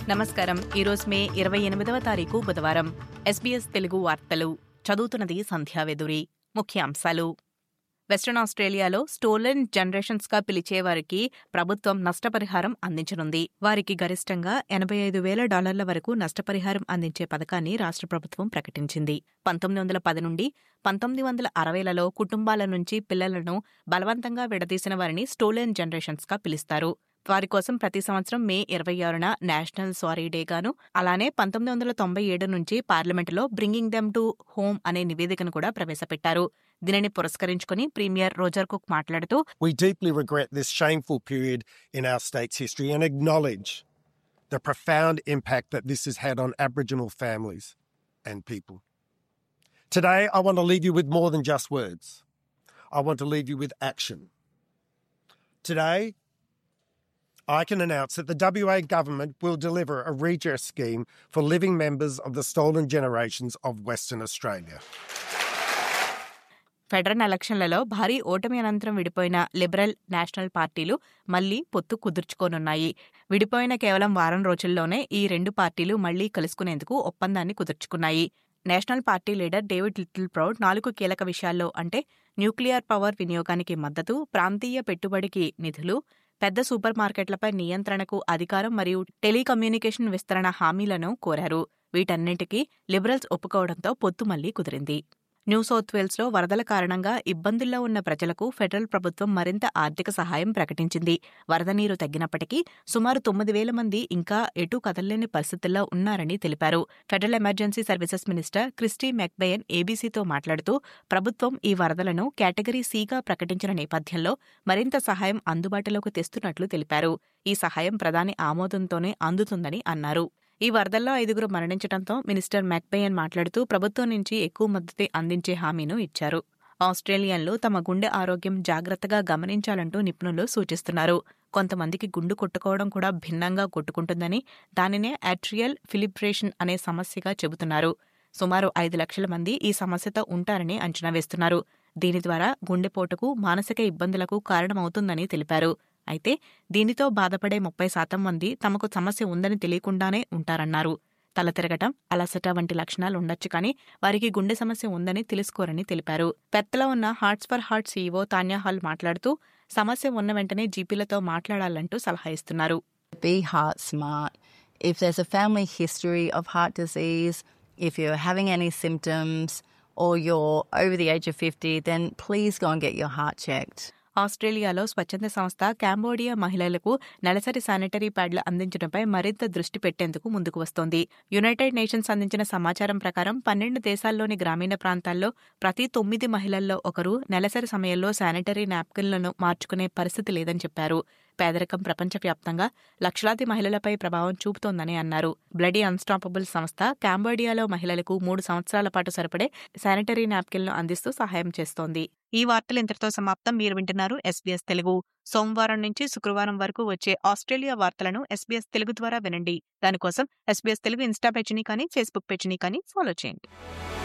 నమస్కారం. ఈరోజు మే 28వ తారీఖు బుధవారం. SBS తెలుగు వార్తలు చదువుతున్నది సంధ్యావెదురి. ముఖ్యాంశాలు. వెస్ట్రన్ ఆస్ట్రేలియాలో స్టోలెన్ జనరేషన్స్గా పిలిచేవారికి ప్రభుత్వం నష్టపరిహారం అందించనుంది. వారికి గరిష్టంగా $85,000 వరకు నష్టపరిహారం అందించే పథకాన్ని రాష్ట్ర ప్రభుత్వం ప్రకటించింది. 1910 నుండి 1960లలో కుటుంబాల నుంచి పిల్లలను బలవంతంగా విడదీసిన వారిని స్టోలెన్ జనరేషన్స్గా పిలుస్తారు. వారి కోసం ప్రతి సంవత్సరం మే 26న నేషనల్ సారీ డే గాను, అలానే 1997 నుంచి పార్లమెంటులో బ్రింగింగ్ దెమ్ టు హోమ్ అనే నివేదికను కూడా ప్రవేశపెట్టారు. దీనిని పురస్కరించుకుని ప్రీమియర్ రోజర్ కుక్ మాట్లాడుతూ, We deeply regret this shameful period in our state's history and acknowledge the profound impact that this has had on Aboriginal families and people. Today, I want to leave you with more than just words. I want to leave you with action. Today, I can announce that the WA government will deliver a redress scheme for living members of the stolen generations of Western Australia. Federal ఎలక్షన్లలో భారీ ఓటమి అనంతరం విడిపోయిన liberal, national పార్టీలు మళ్లీ పొత్తు కుదుర్చుకోనున్నాయి. విడిపోయిన కేవలం వారం రోజుల్లోనే ఈ రెండు పార్టీలు మళ్లీ కలుసుకునేందుకు ఒప్పందాన్ని కుదుర్చుకున్నాయి. National party leader David Littleproud 4 కీలక విషయాల్లో అంటే న్యూక్లియర్ పవర్ వినియోగానికి మద్దతు, ప్రాంతీయ పెట్టుబడికి నిధులు, పెద్ద సూపర్ మార్కెట్లపై నియంత్రణకు అధికారం మరియు టెలికమ్యూనికేషన్ విస్తరణ హామీలను కోరారు. వీటన్నింటికీ లిబరల్స్ ఒప్పుకోవడంతో పొత్తు మళ్లీ కుదిరింది. న్యూ సౌత్ వేల్స్లో వరదల కారణంగా ఇబ్బందుల్లో ఉన్న ప్రజలకు ఫెడరల్ ప్రభుత్వం మరింత ఆర్థిక సహాయం ప్రకటించింది. వరద నీరు తగ్గినప్పటికీ సుమారు 9,000 మంది ఇంకా ఎటూ కదలలేని పరిస్థితుల్లో ఉన్నారని తెలిపారు. Federal emergency services minister Kristy McBain ఏబీసీతో మాట్లాడుతూ, ప్రభుత్వం ఈ వరదలను కేటగిరీ సీగా ప్రకటించిన నేపథ్యంలో మరింత సహాయం అందుబాటులోకి తెస్తున్నట్లు తెలిపారు. ఈ సహాయం ప్రధాని ఆమోదంతోనే అందుతుందని అన్నారు. ఈ వరదల్లో 5 మరణించడంతో మినిస్టర్ మెక్బెయన్ మాట్లాడుతూ ప్రభుత్వం నుంచి ఎక్కువ మద్దతు అందించే హామీను ఇచ్చారు. ఆస్ట్రేలియన్లు తమ గుండె ఆరోగ్యం జాగ్రత్తగా గమనించాలంటూ నిపుణులు సూచిస్తున్నారు. కొంతమందికి గుండు కొట్టుకోవడం కూడా భిన్నంగా కొట్టుకుంటుందని, దానినే యాట్రియల్ ఫిలిబ్రేషన్ అనే సమస్యగా చెబుతున్నారు. సుమారు 5 లక్షల మంది ఈ సమస్యతో ఉంటారని అంచనా వేస్తున్నారు. దీని ద్వారా గుండెపోటుకు, మానసిక ఇబ్బందులకు కారణమవుతుందని తెలిపారు. అయితే దీనితో బాధపడే 30% మంది తమకు సమస్య ఉందని తెలియకుండానే ఉంటారన్నారు. తల తిరగటం, అలసట వంటి లక్షణాలు ఉండొచ్చు కానీ వారికి గుండె సమస్య ఉందని తెలుసుకోరని తెలిపారు. పెర్త్లో ఉన్న hearts for heart CEO Tanya Hall మాట్లాడుతూ, సమస్య ఉన్న వెంటనే జీపీలతో మాట్లాడాలంటూ సలహా ఇస్తున్నారు. Be heart smart. If there's a family history of heart disease, if you're having any symptoms or you're over the age of 50, then please go and get your heart checked. ఆస్ట్రేలియాలో స్వచ్ఛంద సంస్థ కాంబోడియా మహిళలకు నెలసరి శానిటరీ ప్యాడ్లు అందించడంపై మరింత దృష్టి పెట్టేందుకు ముందుకు వస్తోంది. యునైటెడ్ నేషన్స్ అందించిన సమాచారం ప్రకారం 12 దేశాల్లోని గ్రామీణ ప్రాంతాల్లో ప్రతి 9 మహిళల్లో ఒకరు నెలసరి సమయంలో శానిటరీ నాప్కిన్లను మార్చుకునే పరిస్థితి లేదని చెప్పారు. పేదరికం ప్రపంచవ్యాప్తంగా లక్షలాది మహిళలపై ప్రభావం చూపుతోందని అన్నారు. బ్లడీ అన్స్టాపబుల్ సంస్థ కాంబోడియాలో మహిళలకు 3 సంవత్సరాల పాటు సరిపడే శానిటరీ నాప్కిన్లు అందిస్తూ సహాయం చేస్తోంది. ఈ వార్తలు ఇంతటితో సమాప్తం. మీరు వింటున్నారు SBS తెలుగు. సోమవారం నుంచి శుక్రవారం వరకు వచ్చే ఆస్ట్రేలియా వార్తలను SBS తెలుగు ద్వారా వినండి. దానికోసం SBS తెలుగు ఇన్స్టా పేజీని కానీ, ఫేస్బుక్ పేజీని కానీ ఫాలో చేయండి.